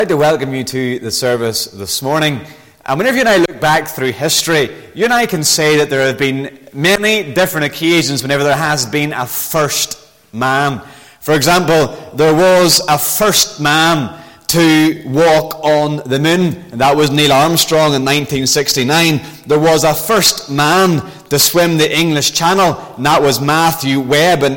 I'd like to welcome you to the service this morning. And whenever you and I look back through history, you and I can say that there have been many different occasions whenever there has been a first man. For example, there was a first man to walk on the moon, and that was Neil Armstrong in 1969. There was a first man to swim the English Channel, and that was Matthew Webb in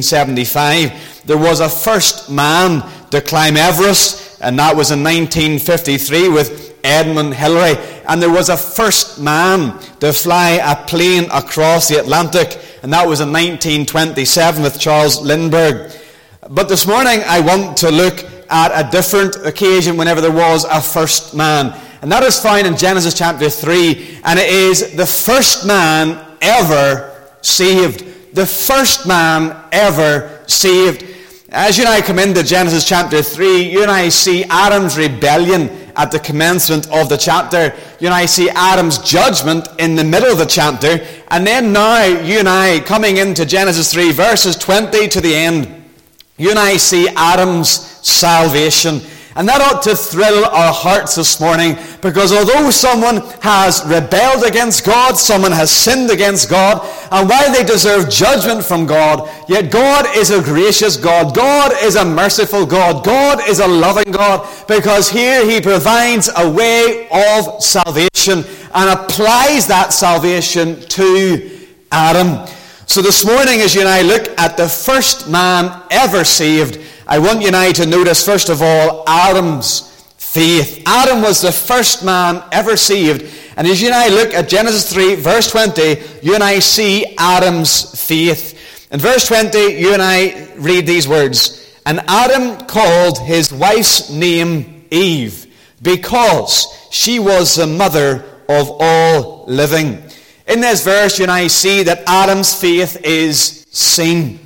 1875. There was a first man to climb Everest, and that was in 1953 with Edmund Hillary. And there was a first man to fly a plane across the Atlantic, and that was in 1927 with Charles Lindbergh. But this morning I want to look at a different occasion whenever there was a first man. And that is found in Genesis chapter 3, and it is the first man ever saved. The first man ever saved. As you and I come into Genesis chapter 3, you and I see Adam's rebellion at the commencement of the chapter. You and I see Adam's judgment in the middle of the chapter. And then now, you and I, coming into Genesis 3, verses 20 to the end, you and I see Adam's salvation. And that ought to thrill our hearts this morning, because although someone has rebelled against God, someone has sinned against God, and while they deserve judgment from God, yet God is a gracious God. God is a merciful God. God is a loving God, because here He provides a way of salvation and applies that salvation to Adam. So this morning, as you and I look at the first man ever saved, I want you and I to notice, first of all, Adam's faith. Adam was the first man ever saved. And as you and I look at Genesis 3, verse 20, you and I see Adam's faith. In verse 20, you and I read these words. And Adam called his wife's name Eve, because she was the mother of all living. In this verse, you and I see that Adam's faith is seen.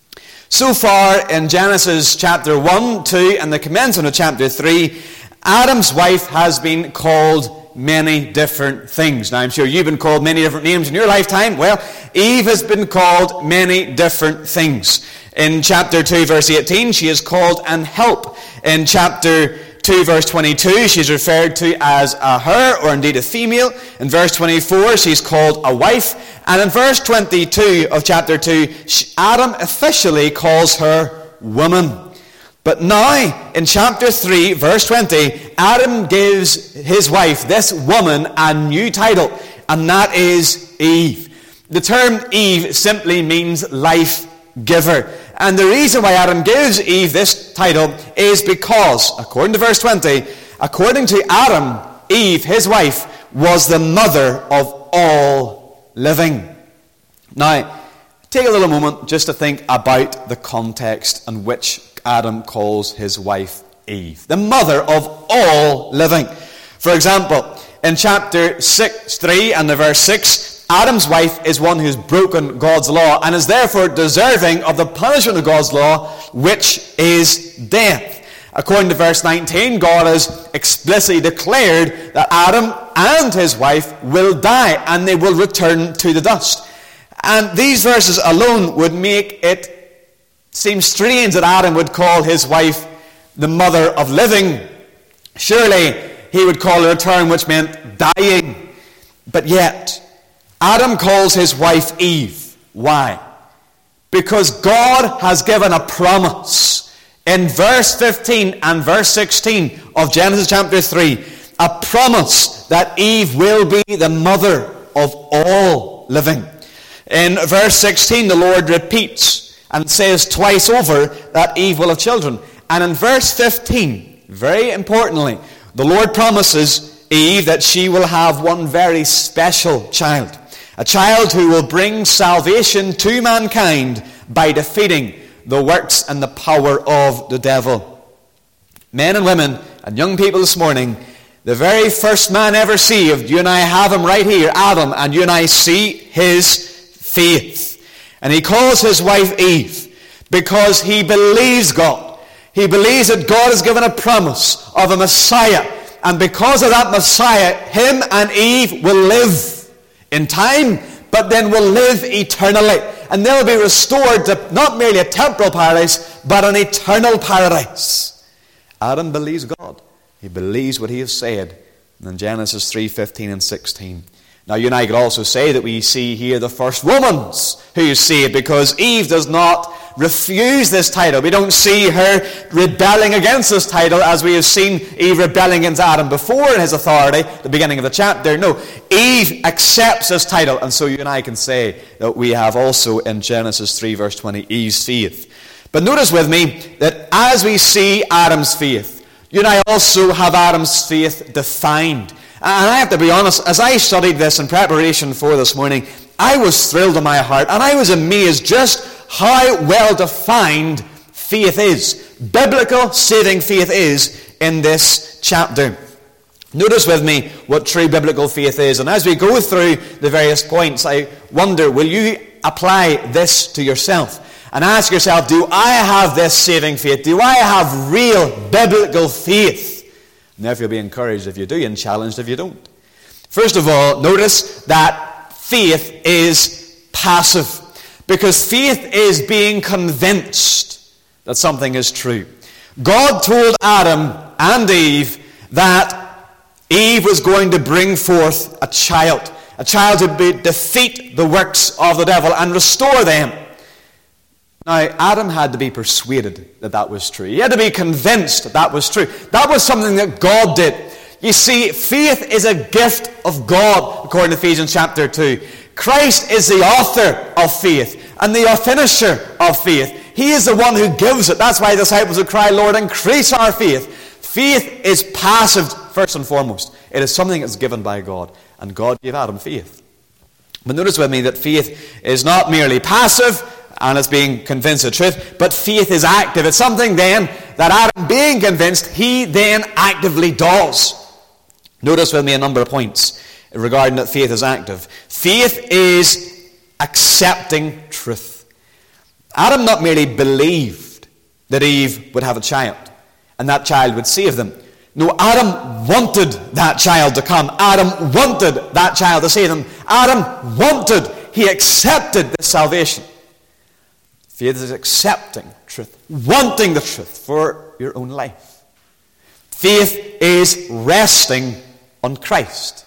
So far in Genesis chapter 1, 2, and the commencement of chapter 3, Adam's wife has been called many different things. Now, I'm sure you've been called many different names in your lifetime. Well, Eve has been called many different things. In chapter 2, verse 18, she is called an help. In chapter 2, verse 22, she's referred to as a her, or indeed a female. In verse 24, she's called a wife. And in verse 22 of chapter 2, Adam officially calls her woman. But now, in chapter 3, verse 20, Adam gives his wife, this woman, a new title, and that is Eve. The term Eve simply means life giver. And the reason why Adam gives Eve this title is because, according to verse 20, according to Adam, Eve, his wife, was the mother of all living. Now, take a little moment just to think about the context in which Adam calls his wife Eve, the mother of all living. For example, in chapter 3 and the verse 6, Adam's wife is one who's broken God's law and is therefore deserving of the punishment of God's law, which is death. According to verse 19, God has explicitly declared that Adam and his wife will die and they will return to the dust. And these verses alone would make it seem strange that Adam would call his wife the mother of living. Surely he would call her a term which meant dying. But yet, Adam calls his wife Eve. Why? Because God has given a promise in verse 15 and verse 16 of Genesis chapter 3. A promise that Eve will be the mother of all living. In verse 16, the Lord repeats and says twice over that Eve will have children. And in verse 15, very importantly, the Lord promises Eve that she will have one very special child. A child who will bring salvation to mankind by defeating the works and the power of the devil. Men and women and young people this morning, the very first man ever saved, you and I have him right here, Adam, and you and I see his faith. And he calls his wife Eve because he believes God. He believes that God has given a promise of a Messiah. And because of that Messiah, him and Eve will live in time, but then will live eternally. And they'll be restored to not merely a temporal paradise, but an eternal paradise. Adam believes God. He believes what he has said. And in Genesis 3:15 and 16. Now you and I could also say that we see here the first woman's who see it, because Eve does not refuse this title. We don't see her rebelling against this title as we have seen Eve rebelling against Adam before in his authority, the beginning of the chapter. No, Eve accepts this title, and so you and I can say that we have also in Genesis 3 verse 20 Eve's faith. But notice with me that as we see Adam's faith, you and I also have Adam's faith defined. And I have to be honest, as I studied this in preparation for this morning, I was thrilled in my heart, and I was amazed just how well defined faith is. Biblical saving faith is in this chapter. Notice with me what true biblical faith is. And as we go through the various points, I wonder, will you apply this to yourself? And ask yourself, do I have this saving faith? Do I have real biblical faith? And therefore you'll be encouraged if you do and challenged if you don't. First of all, notice that faith is passive. Because faith is being convinced that something is true. God told Adam and Eve that Eve was going to bring forth a child who would defeat the works of the devil and restore them. Now, Adam had to be persuaded that that was true. He had to be convinced that that was true. That was something that God did. You see, faith is a gift of God, according to Ephesians chapter 2. Christ is the author of faith and the finisher of faith. He is the one who gives it. That's why the disciples would cry, Lord, increase our faith. Faith is passive, first and foremost. It is something that's given by God. And God gave Adam faith. But notice with me that faith is not merely passive, and it's being convinced of truth, but faith is active. It's something then that Adam, being convinced, he then actively does. Notice with me a number of points regarding that faith is active. Faith is accepting truth. Adam not merely believed that Eve would have a child, and that child would save them. No, Adam wanted that child to come. Adam wanted that child to save them. Adam wanted, he accepted this salvation. Faith is accepting truth, wanting the truth for your own life. Faith is resting on Christ.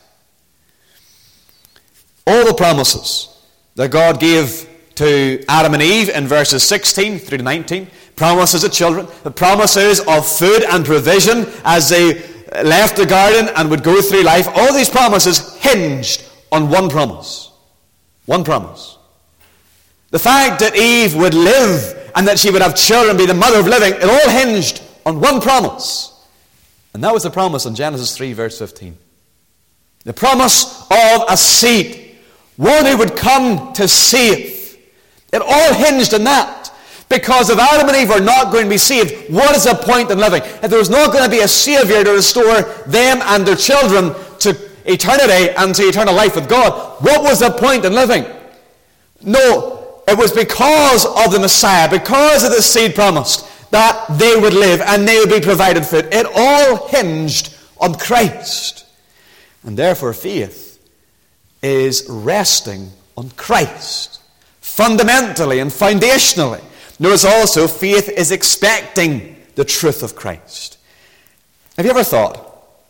All the promises that God gave to Adam and Eve in verses 16 through to 19, promises of children, the promises of food and provision as they left the garden and would go through life, all these promises hinged on one promise. One promise. The fact that Eve would live and that she would have children, be the mother of living, it all hinged on one promise. And that was the promise in Genesis 3 verse 15. The promise of a seed, one who would come to save. It all hinged on that. Because if Adam and Eve are not going to be saved, what is the point in living? If there was not going to be a Savior to restore them and their children to eternity and to eternal life with God, what was the point in living? No, it was because of the Messiah, because of the seed promised, that they would live and they would be provided food. It all hinged on Christ. And therefore faith is resting on Christ, fundamentally and foundationally. Notice also, faith is expecting the truth of Christ. Have you ever thought,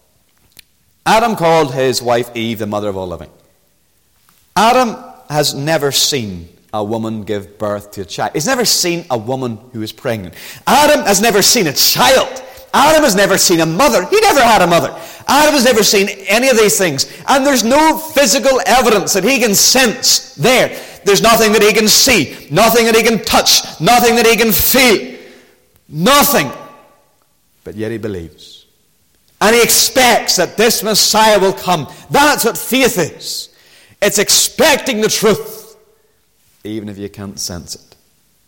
Adam called his wife Eve the mother of all living. Adam has never seen a woman give birth to a child. He's never seen a woman who is pregnant. Adam has never seen a child. Adam has never seen a mother. He never had a mother. Adam has never seen any of these things. And there's no physical evidence that he can sense there. There's nothing that he can see. Nothing that he can touch. Nothing that he can feel. Nothing. But yet he believes. And he expects that this Messiah will come. That's what faith is. It's expecting the truth, even if you can't sense it.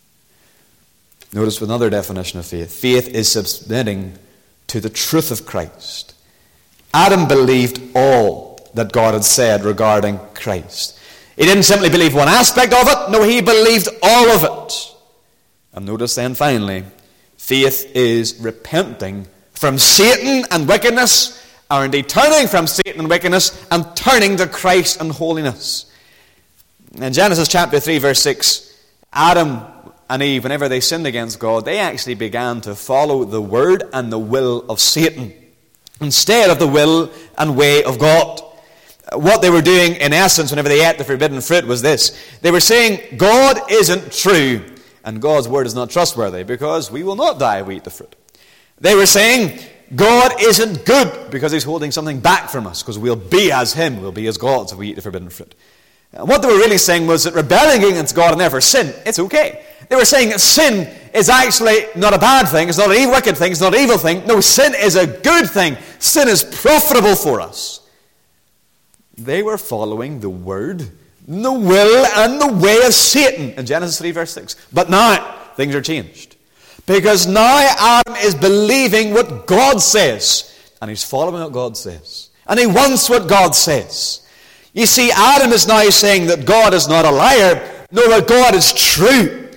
Notice another definition of faith. Faith is submitting to the truth of Christ. Adam believed all that God had said regarding Christ. He didn't simply believe one aspect of it. No, he believed all of it. And notice then finally, faith is repenting from Satan and wickedness, or indeed turning from Satan and wickedness and turning to Christ and holiness. In Genesis chapter 3 verse 6, Adam and Eve, whenever they sinned against God, they actually began to follow the word and the will of Satan. instead of the will and way of God. What they were doing, in essence, whenever they ate the forbidden fruit was this. They were saying, God isn't true, and God's word is not trustworthy, because we will not die if we eat the fruit. They were saying, God isn't good, because he's holding something back from us, because we'll be as him, we'll be as gods if we eat the forbidden fruit. And what they were really saying was that rebelling against God and therefore sin, it's okay. They were saying that sin is actually not a bad thing, it's not a wicked thing, it's not an evil thing. No, sin is a good thing. Sin is profitable for us. They were following the word, the will, and the way of Satan in Genesis 3 verse 6. But now, things are changed. Because now Adam is believing what God says. And he's following what God says. And he wants what God says. You see, Adam is now saying that God is not a liar. No, that God is true.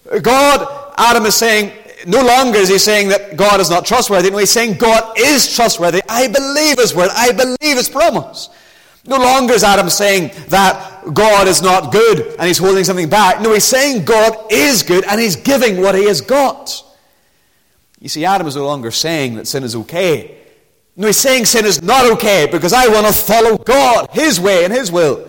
Adam is saying, no longer is he saying that God is not trustworthy. No, he's saying God is trustworthy. I believe his word. I believe his promise. No longer is Adam saying that God is not good and he's holding something back. No, he's saying God is good and he's giving what he has got. You see, Adam is no longer saying that sin is okay. No, he's saying sin is not okay because I want to follow God, his way and his will.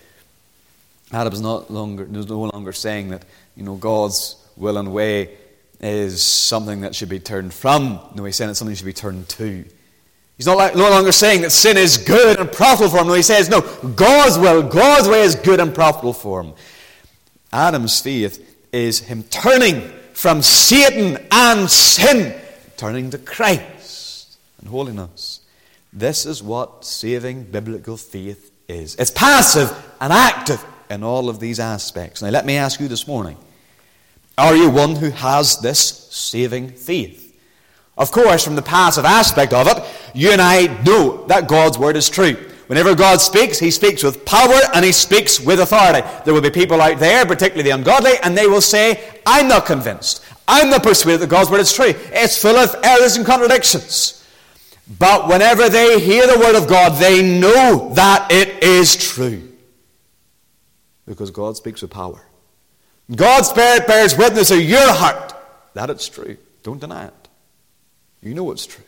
Adam is no longer saying that, God's will and way is something that should be turned from. No, he's saying it's something that should be turned to. He's no longer saying that sin is good and profitable for him. No, he says, no, God's will, God's way is good and profitable for him. Adam's faith is him turning from Satan and sin, turning to Christ and holiness. This is what saving biblical faith is. It's passive and active in all of these aspects. Now let me ask you this morning, are you one who has this saving faith? Of course, from the passive aspect of it, you and I know that God's word is true. Whenever God speaks, he speaks with power and he speaks with authority. There will be people out there, particularly the ungodly, and they will say, I'm not convinced. I'm not persuaded that God's word is true. It's full of errors and contradictions. But whenever they hear the word of God, they know that it is true. Because God speaks with power. God's Spirit bears witness to your heart that it's true. Don't deny it. You know it's true.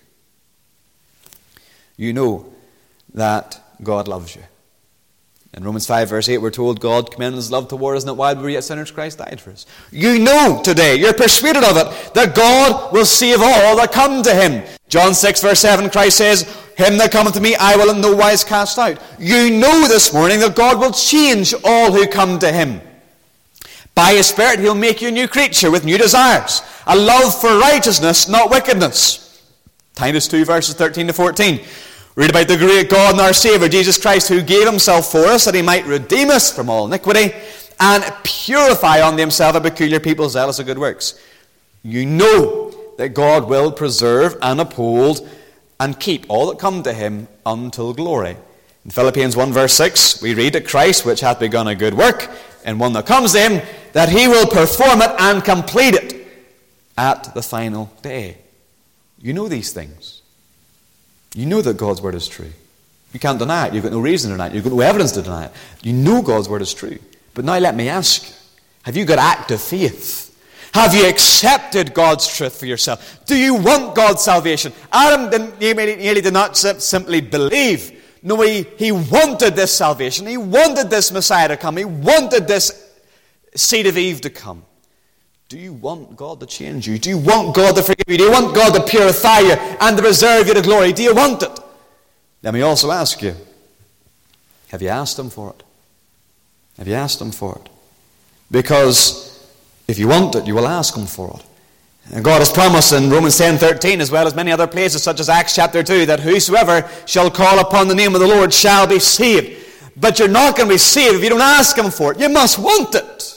You know that God loves you. In Romans 5 verse 8 we're told God commended his love toward us, and that while we were yet sinners Christ died for us. You know today, you're persuaded of it, that God will save all that come to him. John 6 verse 7 Christ says, him that cometh to me I will in no wise cast out. You know this morning that God will change all who come to him. By his Spirit he'll make you a new creature with new desires, a love for righteousness, not wickedness. Titus 2 verses 13 to 14. Read about the great God and our Savior, Jesus Christ, who gave himself for us that he might redeem us from all iniquity and purify unto himself a peculiar people zealous of good works. You know that God will preserve and uphold and keep all that come to him until glory. In Philippians 1 verse 6 we read that Christ, which hath begun a good work, and one that comes to him, that he will perform it and complete it at the final day. You know these things. You know that God's word is true. You can't deny it. You've got no reason to deny it. You've got no evidence to deny it. You know God's word is true. But now let me ask you, have you got active faith? Have you accepted God's truth for yourself? Do you want God's salvation? Adam nearly did not simply believe. No, he wanted this salvation. He wanted this Messiah to come. He wanted this seed of Eve to come. Do you want God to change you? Do you want God to forgive you? Do you want God to purify you and to preserve you to glory? Do you want it? Let me also ask you, have you asked him for it? Have you asked him for it? Because if you want it, you will ask him for it. And God has promised in Romans 10:13, as well as many other places, such as Acts chapter 2, that whosoever shall call upon the name of the Lord shall be saved. But you're not going to be saved if you don't ask him for it. You must want it.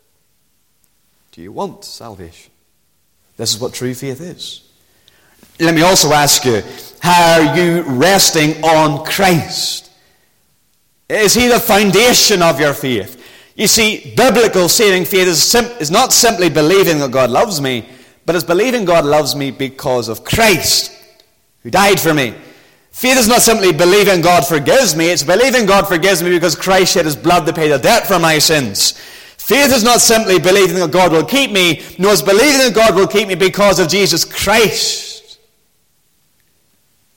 Do you want salvation? This is what true faith is. Let me also ask you, are you resting on Christ? Is he the foundation of your faith? You see, biblical saving faith is not simply believing that God loves me, but it's believing God loves me because of Christ, who died for me. Faith is not simply believing God forgives me, it's believing God forgives me because Christ shed his blood to pay the debt for my sins. Faith is not simply believing that God will keep me, nor is believing that God will keep me because of Jesus Christ.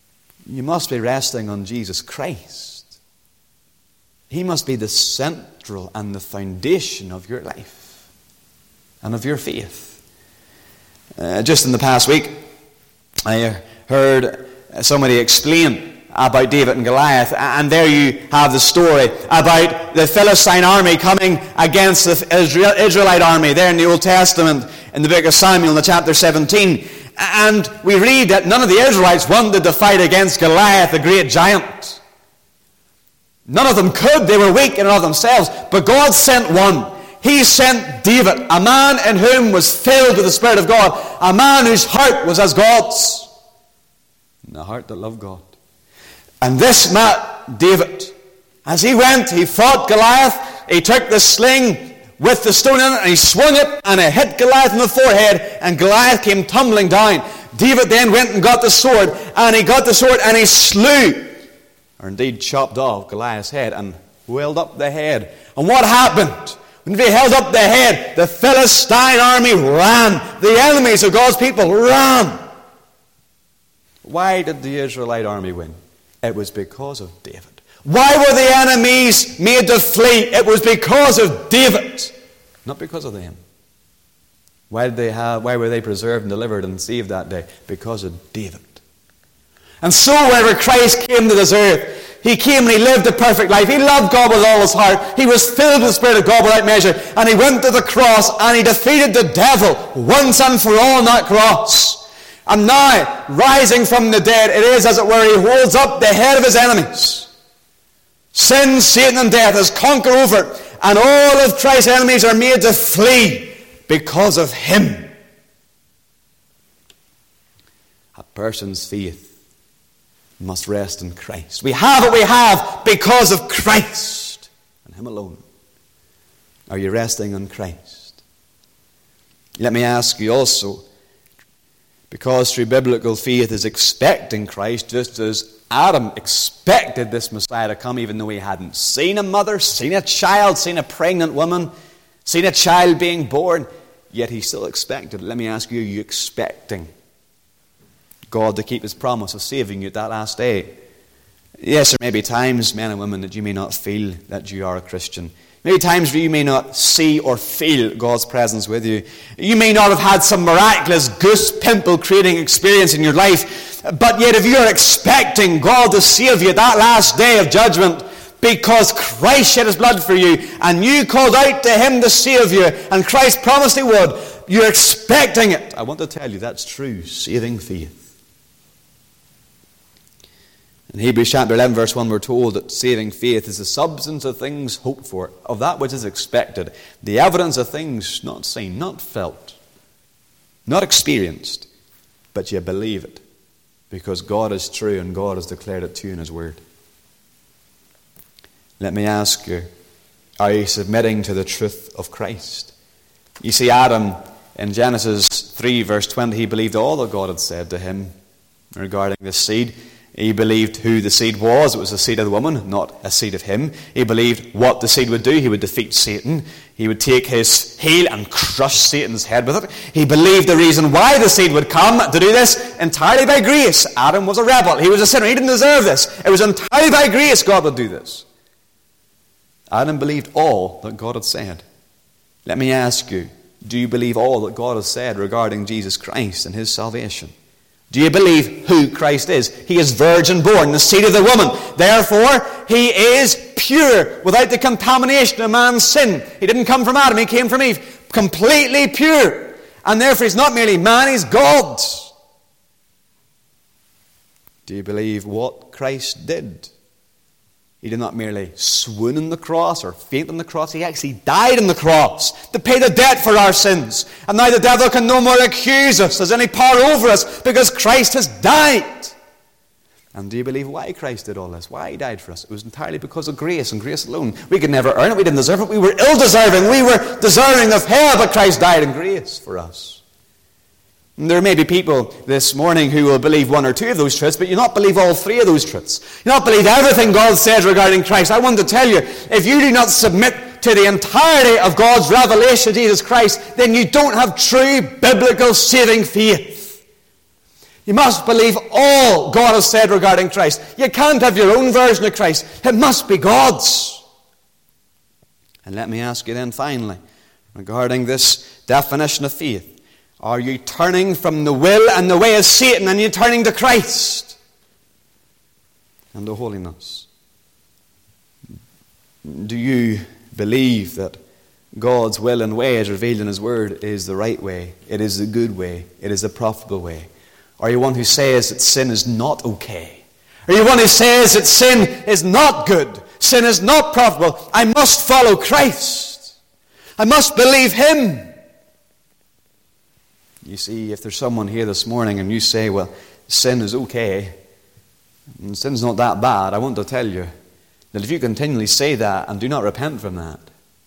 you must be resting on Jesus Christ. He must be the central and the foundation of your life and of your faith. Just in the past week, I heard somebody explain about David and Goliath, and there you have the story about the Philistine army coming against the Israelite army there in the Old Testament, in the book of Samuel, in the chapter 17. And we read that none of the Israelites wanted to fight against Goliath, the great giant. None of them could. They were weak in and of themselves. But God sent one. He sent David, a man in whom was filled with the Spirit of God, a man whose heart was as God's, and a heart that loved God. And this man, David, as he went, he fought Goliath. He took the sling with the stone in it, and he swung it, and it hit Goliath in the forehead, and Goliath came tumbling down. David then went and got the sword, and he slew, or indeed chopped off, Goliath's head, and held up the head. And what happened? When they held up the head, the Philistine army ran. The enemies of God's people ran. Why did the Israelite army win? It was because of David. Why were the enemies made to flee? It was because of David, not because of them. Why were they preserved and delivered and saved that day? Because of David. And so whenever Christ came to this earth, He came and He lived a perfect life. He loved God with all His heart. He was filled with the Spirit of God without measure. And He went to the cross and He defeated the devil once and for all on that cross. And now, rising from the dead, it is, as it were, He holds up the head of His enemies. Sin, Satan, and death has conquered over it. And all of Christ's enemies are made to flee because of Him. A person's faith must rest in Christ. We have what we have because of Christ and Him alone. Are you resting on Christ? Let me ask you also, because through biblical faith is expecting Christ, just as Adam expected this Messiah to come, even though he hadn't seen a mother, seen a child, seen a pregnant woman, seen a child being born, yet he still expected it. Let me ask you, are you expecting God to keep His promise of saving you at that last day? Yes, there may be times, men and women, that you may not feel that you are a Christian. Maybe times where you may not see or feel God's presence with you. You may not have had some miraculous goose pimple creating experience in your life, but yet if you are expecting God to save you at that last day of judgment, because Christ shed His blood for you, and you called out to Him to save you, and Christ promised He would, you're expecting it. I want to tell you, that's true saving faith. In Hebrews chapter 11, verse 1, we're told that saving faith is the substance of things hoped for, of that which is expected, the evidence of things not seen, not felt, not experienced, but you believe it, because God is true and God has declared it to you in His Word. Let me ask you, are you submitting to the truth of Christ? You see, Adam, in Genesis 3, verse 20, he believed all that God had said to him regarding this seed. He believed who the seed was. It was the seed of the woman, not a seed of him. He believed what the seed would do. He would defeat Satan. He would take his heel and crush Satan's head with it. He believed the reason why the seed would come to do this entirely by grace. Adam was a rebel. He was a sinner. He didn't deserve this. It was entirely by grace God would do this. Adam believed all that God had said. Let me ask you, do you believe all that God has said regarding Jesus Christ and His salvation? Do you believe who Christ is? He is virgin born, the seed of the woman. Therefore, He is pure, without the contamination of man's sin. He didn't come from Adam, He came from Eve. Completely pure. And therefore, He's not merely man, He's God. Do you believe what Christ did? He did not merely swoon on the cross or faint on the cross. He actually died on the cross to pay the debt for our sins. And now the devil can no more accuse us, has any power over us, because Christ has died. And do you believe why Christ did all this? Why He died for us? It was entirely because of grace and grace alone. We could never earn it. We didn't deserve it. We were ill-deserving. We were deserving of hell, but Christ died in grace for us. And there may be people this morning who will believe one or two of those truths, but you not believe all three of those truths. You not believe everything God says regarding Christ. I want to tell you, if you do not submit to the entirety of God's revelation of Jesus Christ, then you don't have true biblical saving faith. You must believe all God has said regarding Christ. You can't have your own version of Christ. It must be God's. And let me ask you then finally, regarding this definition of faith, are you turning from the will and the way of Satan and you're turning to Christ and to holiness? Do you believe that God's will and way as revealed in His Word is the right way? It is the good way. It is the profitable way. Are you one who says that sin is not okay? Are you one who says that sin is not good? Sin is not profitable. I must follow Christ. I must believe Him. You see, if there's someone here this morning and you say, well, sin is okay, and sin's not that bad, I want to tell you that if you continually say that and do not repent from that,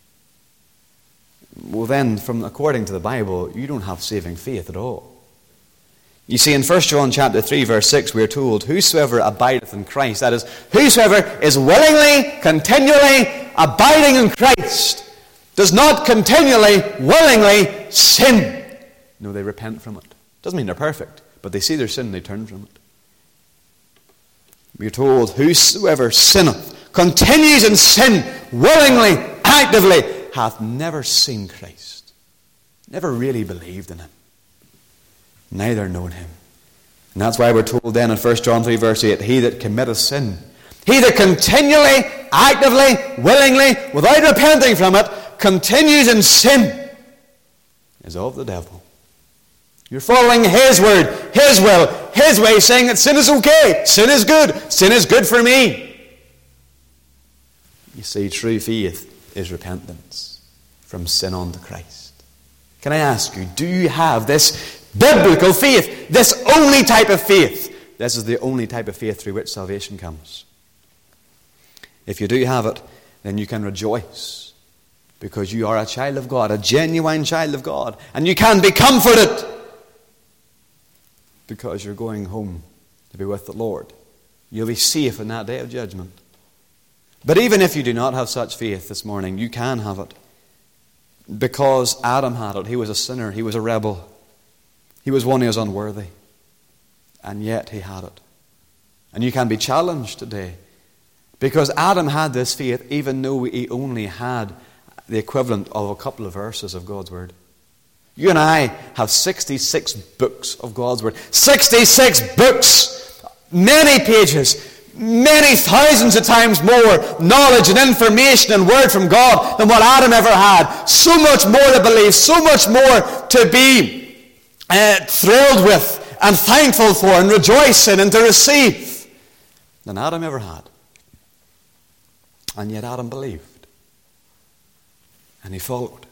well then, according to the Bible, you don't have saving faith at all. You see, in 1 John chapter 3, verse 6, we are told, whosoever abideth in Christ, that is, whosoever is willingly, continually abiding in Christ, does not continually, willingly sin. No, they repent from it. Doesn't mean they're perfect, but they see their sin and they turn from it. We are told, whosoever sinneth, continues in sin, willingly, actively, hath never seen Christ, never really believed in Him, neither known Him. And that's why we're told then in 1 John 3 verse 8, he that committeth sin, he that continually, actively, willingly, without repenting from it, continues in sin, is of the devil. You're following his word, his will, his way, saying that sin is okay, sin is good for me. You see, true faith is repentance from sin unto Christ. Can I ask you, do you have this biblical faith, this only type of faith? This is the only type of faith through which salvation comes. If you do have it, then you can rejoice, because you are a child of God, a genuine child of God, and you can be comforted because you're going home to be with the Lord. You'll be safe in that day of judgment. But even if you do not have such faith this morning, you can have it, because Adam had it. He was a sinner. He was a rebel. He was one who was unworthy. And yet he had it. And you can be challenged today, because Adam had this faith even though he only had the equivalent of a couple of verses of God's Word. You and I have 66 books of God's Word. 66 books, many pages, many thousands of times more knowledge and information and word from God than what Adam ever had. So much more to believe, so much more to be thrilled with and thankful for and rejoice in and to receive than Adam ever had. And yet Adam believed. And he followed.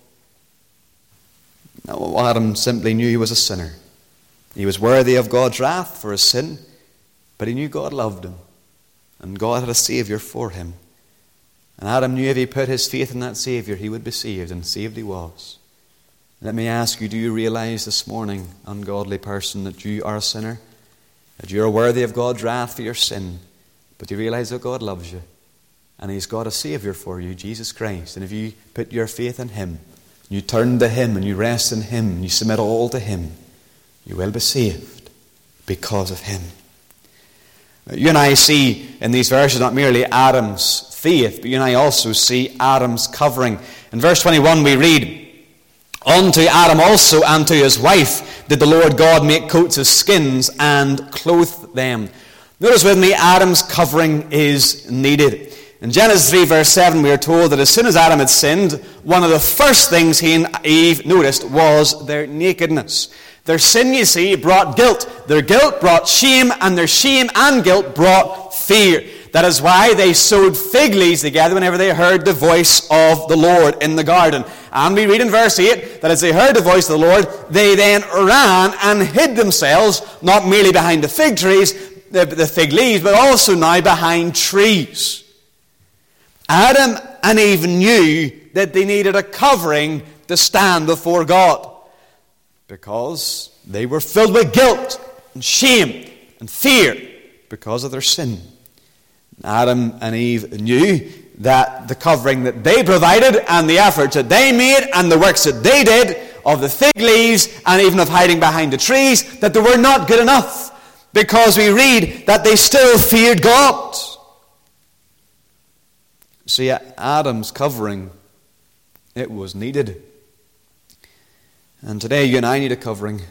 Now, Adam simply knew he was a sinner. He was worthy of God's wrath for his sin, but he knew God loved him. And God had a Savior for him. And Adam knew if he put his faith in that Savior, he would be saved, and saved he was. Let me ask you, do you realize this morning, ungodly person, that you are a sinner? That you are worthy of God's wrath for your sin? But you realize that God loves you, and He's got a Savior for you, Jesus Christ. And if you put your faith in Him, you turn to Him, and you rest in Him, and you submit all to Him, you will be saved because of Him. You and I see in these verses not merely Adam's faith, but you and I also see Adam's covering. In verse 21 we read, "Unto Adam also and to his wife did the Lord God make coats of skins and clothe them." Notice with me, Adam's covering is needed. In Genesis 3 verse 7 we are told that as soon as Adam had sinned, one of the first things he and Eve noticed was their nakedness. Their sin, you see, brought guilt. Their guilt brought shame, and their shame and guilt brought fear. That is why they sewed fig leaves together whenever they heard the voice of the Lord in the garden. And we read in verse 8 that as they heard the voice of the Lord, they then ran and hid themselves, not merely behind the fig trees, the fig leaves, but also now behind trees. Adam and Eve knew that they needed a covering to stand before God, because they were filled with guilt and shame and fear because of their sin. Adam and Eve knew that the covering that they provided and the efforts that they made and the works that they did of the fig leaves and even of hiding behind the trees, that they were not good enough. because we read that they still feared God. See, Adam's covering, it was needed. And today you and I need a covering.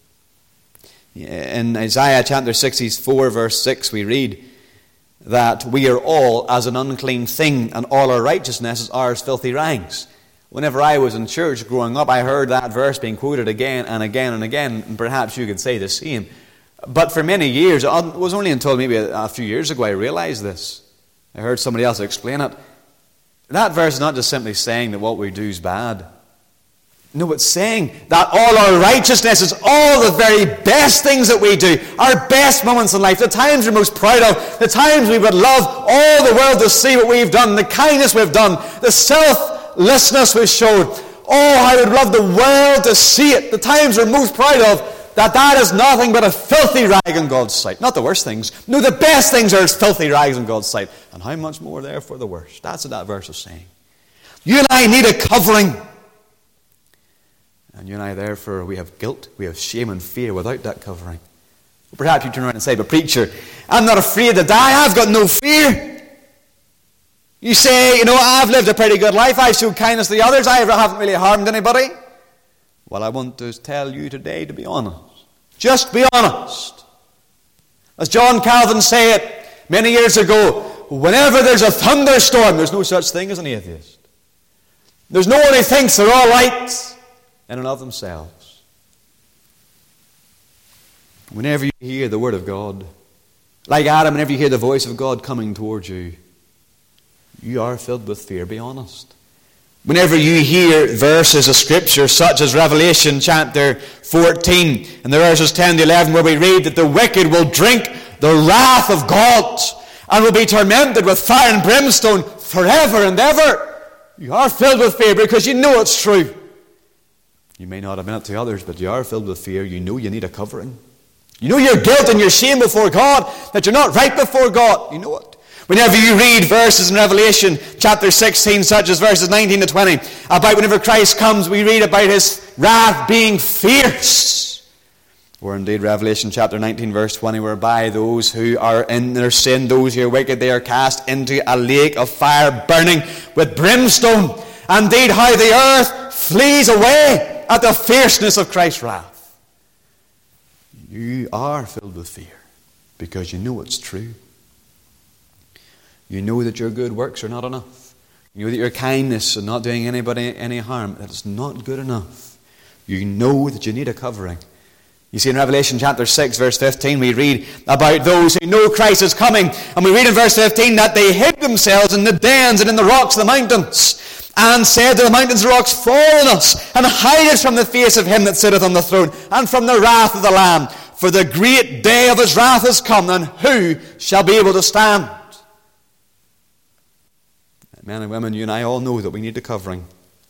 In Isaiah chapter 64 verse 6 we read that we are all as an unclean thing, and all our righteousnesses are as filthy rags. Whenever I was in church growing up, I heard that verse being quoted again and again and again, and perhaps you could say the same. But for many years, it was only until maybe a few years ago I realized this. I heard somebody else explain it. That verse is not just simply saying that what we do is bad. No, it's saying that all our righteousnesses, all the very best things that we do, our best moments in life, the times we're most proud of, the times we would love all the world to see what we've done, the kindness we've done, the selflessness we've showed. Oh, I would love the world to see it, the times we're most proud of, that is nothing but a filthy rag in God's sight. Not the worst things. No, the best things are as filthy rags in God's sight. And how much more therefore the worst? That's what that verse is saying. You and I need a covering. And you and I, therefore, we have guilt, we have shame and fear without that covering. Perhaps you turn around and say, but preacher, I'm not afraid to die. I've got no fear. You say, I've lived a pretty good life. I've showed kindness to the others. I haven't really harmed anybody. Well, I want to tell you today to be honest. Just be honest. As John Calvin said many years ago, whenever there's a thunderstorm, there's no such thing as an atheist. There's no one who thinks they're all right in and of themselves. Whenever you hear the word of God, like Adam, whenever you hear the voice of God coming towards you, you are filled with fear. Be honest. Whenever you hear verses of Scripture such as Revelation chapter 14 and the verses 10 to 11 where we read that the wicked will drink the wrath of God and will be tormented with fire and brimstone forever and ever, you are filled with fear because you know it's true. You may not admit it to others, but you are filled with fear. You know you need a covering. You know your guilt and your shame before God, that you're not right before God. You know it. Whenever you read verses in Revelation chapter 16, such as verses 19 to 20, about whenever Christ comes, we read about his wrath being fierce. Or indeed Revelation chapter 19, verse 20, whereby those who are in their sin, those who are wicked, they are cast into a lake of fire burning with brimstone. Indeed, how the earth flees away at the fierceness of Christ's wrath. You are filled with fear because you know it's true. You know that your good works are not enough. You know that your kindness and not doing anybody any harm, that it's not good enough. You know that you need a covering. You see in Revelation chapter 6 verse 15 we read about those who know Christ is coming. And we read in verse 15 that they hid themselves in the dens and in the rocks of the mountains, and said to the mountains and rocks, fall on us, and hide us from the face of him that sitteth on the throne, and from the wrath of the Lamb. For the great day of his wrath is come, and who shall be able to stand? Men and women, you and I all know that we need a covering.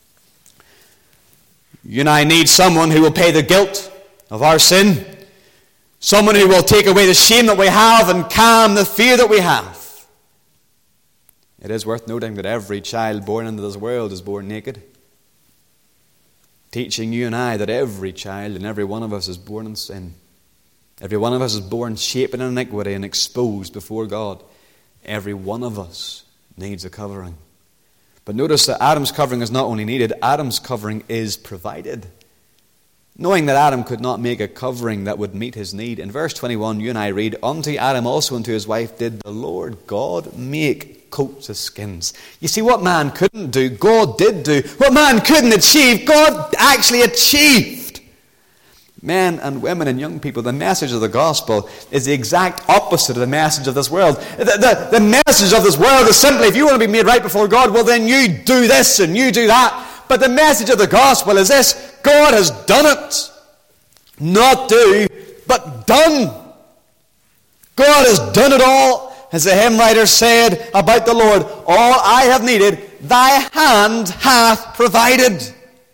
You and I need someone who will pay the guilt of our sin. Someone who will take away the shame that we have and calm the fear that we have. It is worth noting that every child born into this world is born naked. Teaching you and I that every child and every one of us is born in sin. Every one of us is born shapen in iniquity and exposed before God. Every one of us needs a covering. But notice that Adam's covering is not only needed, Adam's covering is provided. Knowing that Adam could not make a covering that would meet his need, in verse 21 you and I read, unto Adam also and to his wife did the Lord God make coats of skins. You see, what man couldn't do, God did do. What man couldn't achieve, God actually achieved. Men and women and young people, the message of the gospel is the exact opposite of the message of this world. The message of this world is simply, if you want to be made right before God, well then you do this and you do that. But the message of the gospel is this: God has done it. Not do, but done. God has done it all. As the hymn writer said about the Lord, all I have needed, thy hand hath provided.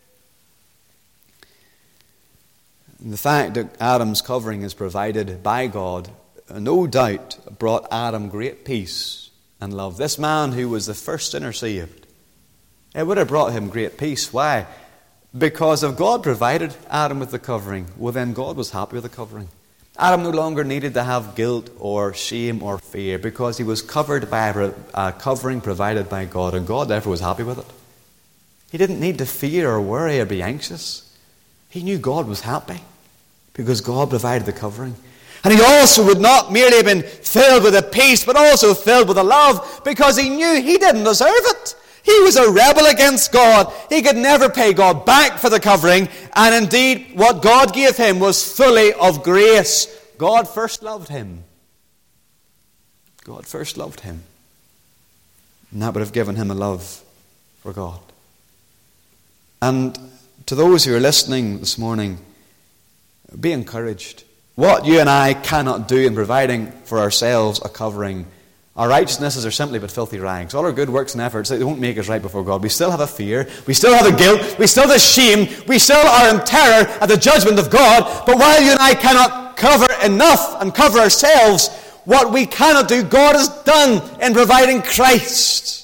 And the fact that Adam's covering is provided by God, no doubt brought Adam great peace and love. This man who was the first sinner saved, it would have brought him great peace. Why? Because if God provided Adam with the covering, well then God was happy with the covering. Adam no longer needed to have guilt or shame or fear because he was covered by a covering provided by God, and God therefore was happy with it. He didn't need to fear or worry or be anxious. He knew God was happy because God provided the covering. And he also would not merely have been filled with a peace, but also filled with a love, because he knew he didn't deserve it. He was a rebel against God. He could never pay God back for the covering. And indeed, what God gave him was fully of grace. God first loved him. God first loved him. And that would have given him a love for God. And to those who are listening this morning, be encouraged. What you and I cannot do in providing for ourselves a covering, our righteousnesses are simply but filthy rags. All our good works and efforts, they won't make us right before God. We still have a fear. We still have a guilt. We still have a shame. We still are in terror at the judgment of God. But while you and I cannot cover enough and cover ourselves, what we cannot do, God has done in providing Christ.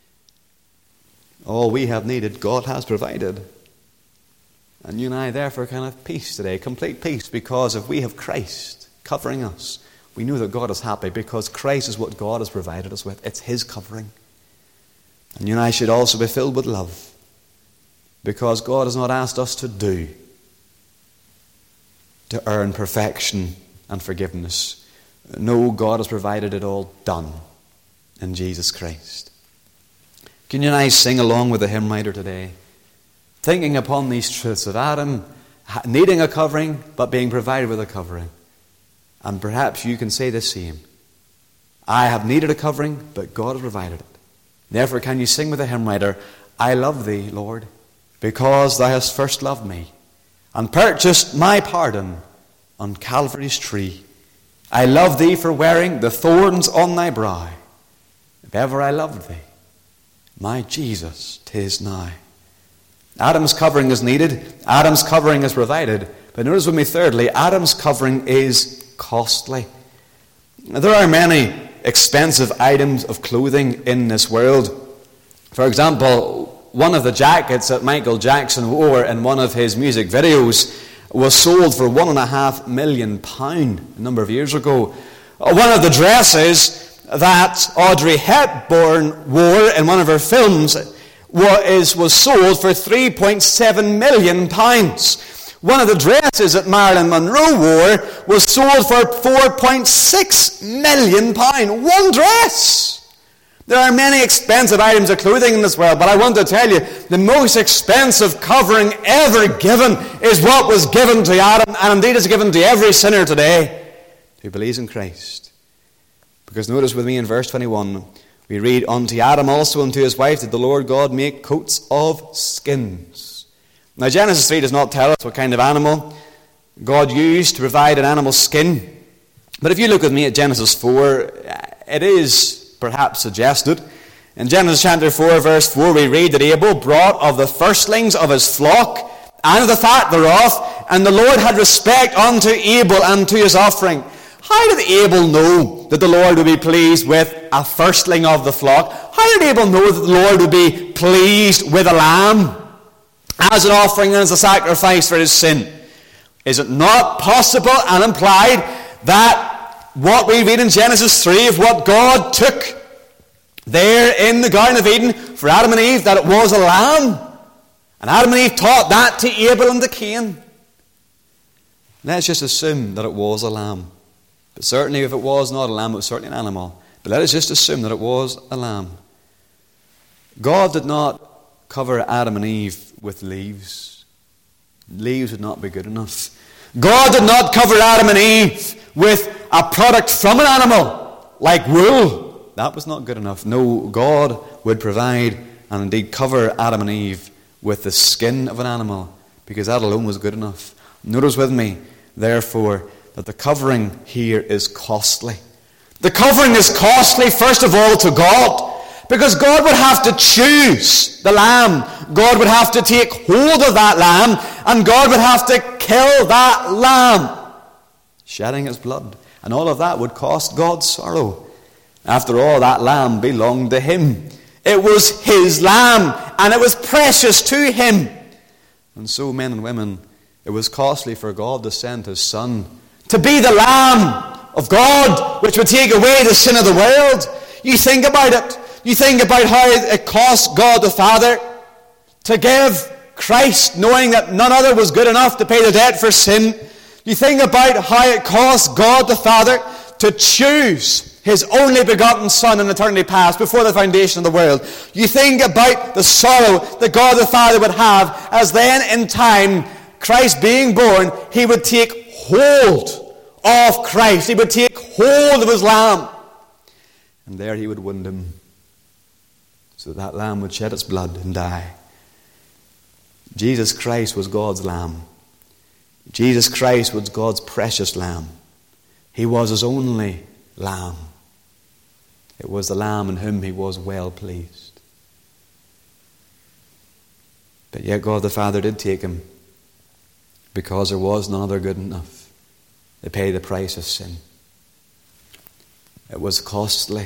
All we have needed, God has provided. And you and I therefore can have peace today, complete peace, because if we have Christ covering us, we know that God is happy because Christ is what God has provided us with. It's His covering. And you and I should also be filled with love, because God has not asked us to earn perfection and forgiveness. No, God has provided it all done in Jesus Christ. Can you and I sing along with the hymn writer today, thinking upon these truths of Adam needing a covering but being provided with a covering? And perhaps you can say the same. I have needed a covering, but God has provided it. Therefore can you sing with the hymn writer, I love thee, Lord, because thou hast first loved me and purchased my pardon on Calvary's tree. I love thee for wearing the thorns on thy brow. If ever I loved thee, my Jesus, 'tis nigh. Adam's covering is needed. Adam's covering is provided. But notice with me thirdly, Adam's covering is costly. There are many expensive items of clothing in this world. For example, one of the jackets that Michael Jackson wore in one of his music videos was sold for £1.5 million a number of years ago. One of the dresses that Audrey Hepburn wore in one of her films was sold for £3.7 million. One of the dresses that Marilyn Monroe wore was sold for £4.6 million. One dress! There are many expensive items of clothing in this world, but I want to tell you, the most expensive covering ever given is what was given to Adam, and indeed is given to every sinner today who believes in Christ. Because notice with me in verse 21, we read, unto Adam also and to his wife did the Lord God make coats of skins. Now Genesis 3 does not tell us what kind of animal God used to provide an animal's skin. But if you look with me at Genesis 4, it is perhaps suggested. In Genesis chapter 4, verse 4, we read that Abel brought of the firstlings of his flock and of the fat thereof, and the Lord had respect unto Abel and to his offering. How did Abel know that the Lord would be pleased with a firstling of the flock? How did Abel know that the Lord would be pleased with a lamb as an offering and as a sacrifice for his sin? Is it not possible and implied that what we read in Genesis 3 of what God took there in the Garden of Eden for Adam and Eve, that it was a lamb? And Adam and Eve taught that to Abel and to Cain. Let's just assume that it was a lamb. But certainly if it was not a lamb, it was certainly an animal. But let us just assume that it was a lamb. God did not cover Adam and Eve with leaves. Leaves would not be good enough. God did not cover Adam and Eve with a product from an animal, like wool. That was not good enough. No, God would provide and indeed cover Adam and Eve with the skin of an animal, because that alone was good enough. Notice with me, therefore, that the covering here is costly. The covering is costly, first of all, to God, because God would have to choose the lamb. God would have to take hold of that lamb, and God would have to kill that lamb, shedding his blood. And all of that would cost God sorrow. After all, that lamb belonged to him. It was his lamb, and it was precious to him. And so, men and women, it was costly for God to send his Son To be the Lamb of God, which would take away the sin of the world. You think about it. You think about how it cost God the Father to give Christ, knowing that none other was good enough to pay the debt for sin. You think about how it cost God the Father to choose His only begotten Son in eternity past, before the foundation of the world. You think about the sorrow that God the Father would have, as then in time, Christ being born, He would take hold of Christ. He would take hold of His Lamb. And there He would wound Him, so that Lamb would shed its blood and die. Jesus Christ was God's Lamb. Jesus Christ was God's precious Lamb. He was His only Lamb. It was the Lamb in whom He was well pleased. But yet God the Father did take Him, because there was none other good enough to pay the price of sin. It was costly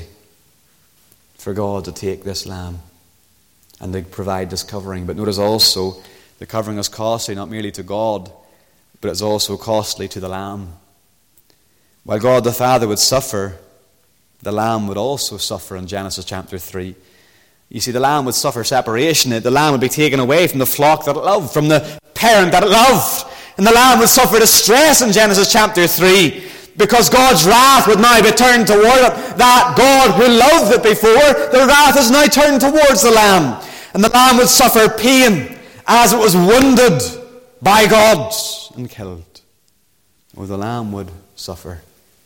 for God to take this Lamb and to provide this covering. But notice also, the covering is costly not merely to God, but it's also costly to the Lamb. While God the Father would suffer, the Lamb would also suffer in Genesis chapter 3. You see, the Lamb would suffer separation. The Lamb would be taken away from the flock that it loved, from the parent that it loved. And the Lamb would suffer distress in Genesis chapter 3, because God's wrath would now be turned toward it. That God who loved it before, the wrath is now turned towards the Lamb. And the Lamb would suffer pain as it was wounded by God and killed. Or the Lamb would suffer.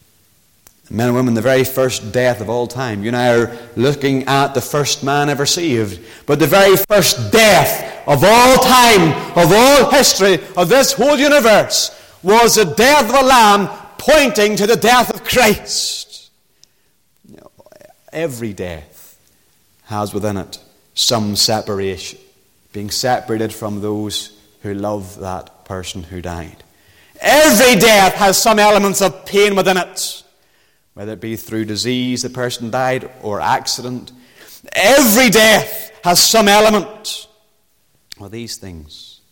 Men and women, the very first death of all time. You and I are looking at the first man ever saved. But the very first death of all time, of all history, of this whole universe, was the death of a lamb pointing to the death of Christ. You know, every death has within it some separation. Being separated from those who love that person who died. Every death has some elements of pain within it. Whether it be through disease, the person died, or accident. Every death has some element of these things.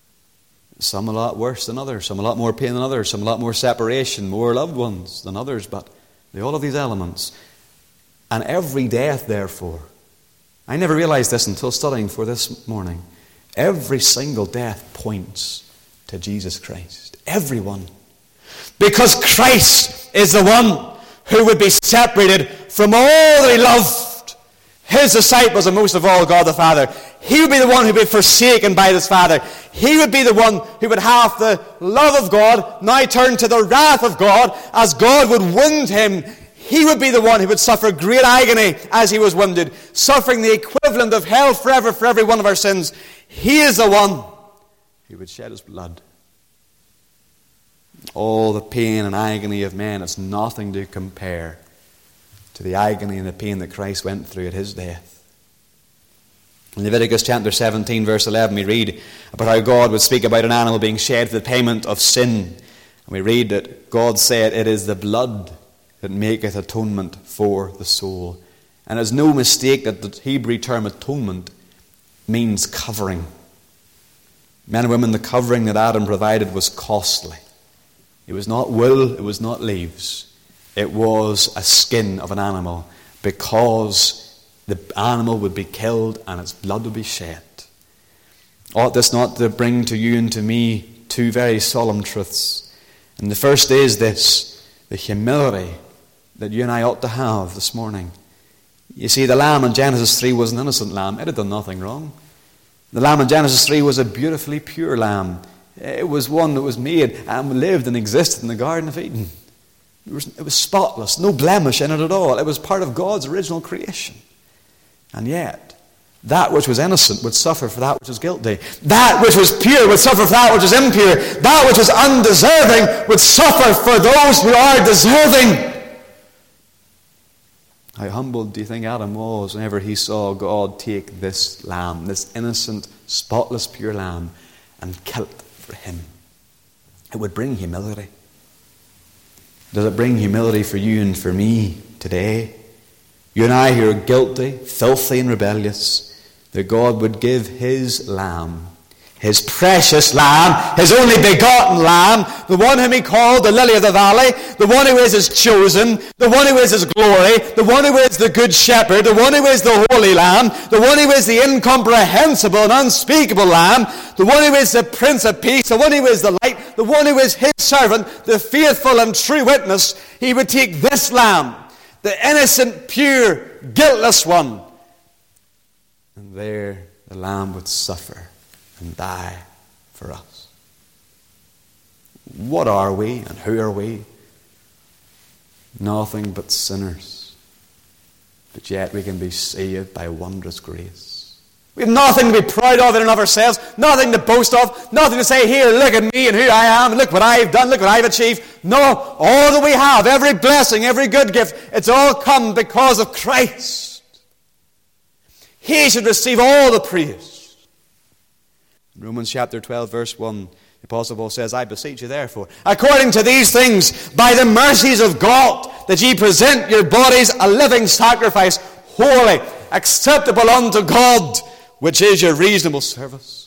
Some a lot worse than others, some a lot more pain than others, some a lot more separation, more loved ones than others, but all of these elements. And every death, therefore, I never realized this until studying for this morning, every single death points to Jesus Christ. Every one. Because Christ is the one who would be separated from all that He loved. His disciples, and most of all God the Father. He would be the one who would be forsaken by His Father. He would be the one who would have the love of God now turn to the wrath of God, as God would wound Him. He would be the one who would suffer great agony as He was wounded, suffering the equivalent of hell forever for every one of our sins. He is the one who would shed His blood. All the pain and agony of men, it's nothing to compare to the agony and the pain that Christ went through at His death. In Leviticus chapter 17, verse 11, we read about how God would speak about an animal being shed for the payment of sin. And we read that God said, "It is the blood that maketh atonement for the soul." And there's no mistake that the Hebrew term atonement means covering. Men and women, the covering that Adam provided was costly. It was not wool, it was not leaves. It was a skin of an animal, because the animal would be killed and its blood would be shed. Ought this not to bring to you and to me two very solemn truths? And the first is this, the humility that you and I ought to have this morning. You see, the lamb in Genesis 3 was an innocent lamb. It had done nothing wrong. The lamb in Genesis 3 was a beautifully pure lamb. It was one that was made and lived and existed in the Garden of Eden. It was spotless, no blemish in it at all. It was part of God's original creation. And yet, that which was innocent would suffer for that which was guilty. That which was pure would suffer for that which was impure. That which was undeserving would suffer for those who are deserving. How humbled do you think Adam was whenever he saw God take this lamb, this innocent, spotless, pure lamb, and kill it for him? It would bring humility. Does it bring humility for you and for me today? You and I who are guilty, filthy and rebellious, that God would give His lamb, His precious Lamb, His only begotten Lamb, the one whom He called the lily of the valley, the one who is His chosen, the one who is His glory, the one who is the good shepherd, the one who is the holy Lamb, the one who is the incomprehensible and unspeakable Lamb, the one who is the Prince of Peace, the one who is the light, the one who is His servant, the faithful and true witness. He would take this Lamb, the innocent, pure, guiltless one, and there the Lamb would suffer and die for us. What are we and who are we? Nothing but sinners. But yet we can be saved by wondrous grace. We have nothing to be proud of in and of ourselves, nothing to boast of, nothing to say, here, look at me and who I am, and look what I've done, look what I've achieved. No, all that we have, every blessing, every good gift, it's all come because of Christ. He should receive all the praise. Romans chapter 12, verse 1, the Apostle Paul says, I beseech you therefore, according to these things, by the mercies of God, that ye present your bodies a living sacrifice, holy, acceptable unto God, which is your reasonable service.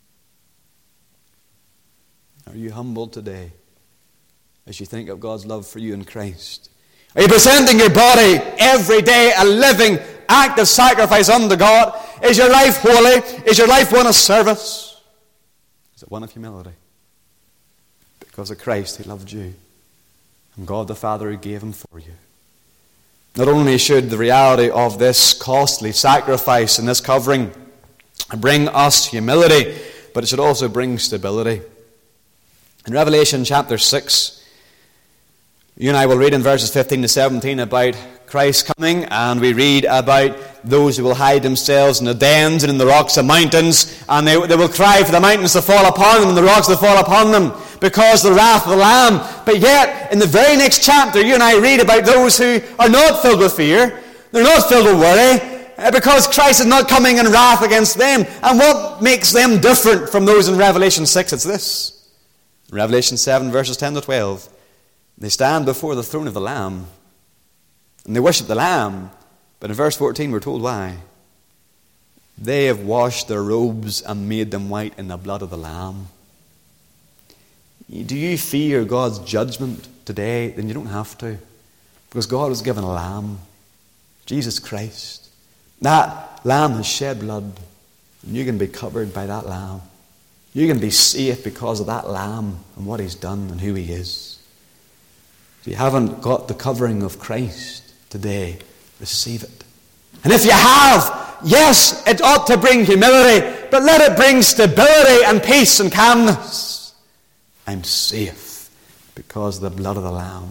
Are you humbled today as you think of God's love for you in Christ? Are you presenting your body every day a living act of sacrifice unto God? Is your life holy? Is your life one of service? Is it one of humility? Because of Christ, He loved you. And God the Father who gave Him for you. Not only should the reality of this costly sacrifice and this covering bring us humility, but it should also bring stability. In Revelation chapter 6, you and I will read in verses 15 to 17 about Christ coming, and we read about those who will hide themselves in the dens and in the rocks of mountains, and they will cry for the mountains to fall upon them and the rocks to fall upon them because of the wrath of the Lamb. But yet, in the very next chapter, you and I read about those who are not filled with fear, they're not filled with worry, because Christ is not coming in wrath against them. And what makes them different from those in Revelation 6? It's this. In Revelation 7, verses 10 to 12, they stand before the throne of the Lamb, and they worship the Lamb. But in verse 14 we're told why. They have washed their robes and made them white in the blood of the Lamb. Do you fear God's judgment today? Then you don't have to. Because God has given a Lamb, Jesus Christ. That Lamb has shed blood, and you can be covered by that Lamb. You can be safe because of that Lamb and what He's done and who He is. If you haven't got the covering of Christ today, receive it. And if you have, yes, it ought to bring humility, but let it bring stability and peace and calmness. I'm safe because of the blood of the Lamb.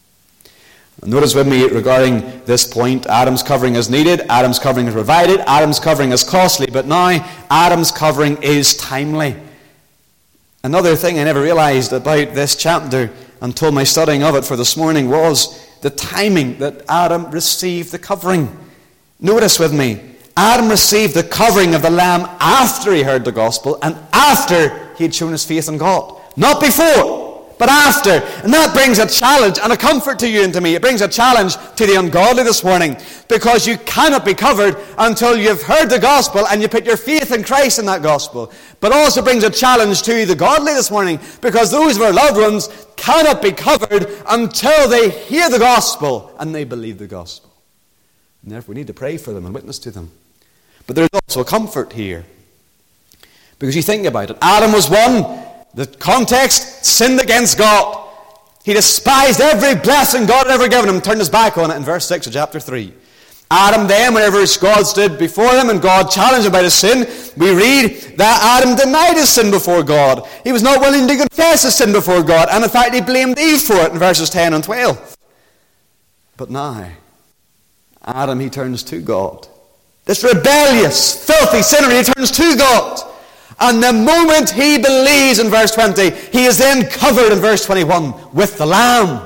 Notice with me regarding this point, Adam's covering is needed, Adam's covering is provided, Adam's covering is costly, but now Adam's covering is timely. Another thing I never realized about this chapter until my studying of it for this morning was the timing that Adam received the covering. Notice with me, Adam received the covering of the Lamb after he heard the gospel and after he had shown his faith in God. Not before, but after. And that brings a challenge and a comfort to you and to me. It brings a challenge to the ungodly this morning, because you cannot be covered until you've heard the gospel and you put your faith in Christ in that gospel. But also brings a challenge to the godly this morning, because those of our loved ones cannot be covered until they hear the gospel and they believe the gospel. And therefore we need to pray for them and witness to them. But there's also a comfort here, because you think about it. Adam was one. The context, sinned against God. He despised every blessing God had ever given him, turned his back on it in verse 6 of chapter 3. Adam then, whenever God stood before him and God challenged him about his sin, we read that Adam denied his sin before God. He was not willing to confess his sin before God, and in fact he blamed Eve for it in verses 10 and 12. But now, Adam, he turns to God. This rebellious, filthy sinner, he turns to God. And the moment he believes in verse 20, he is then covered in verse 21 with the Lamb.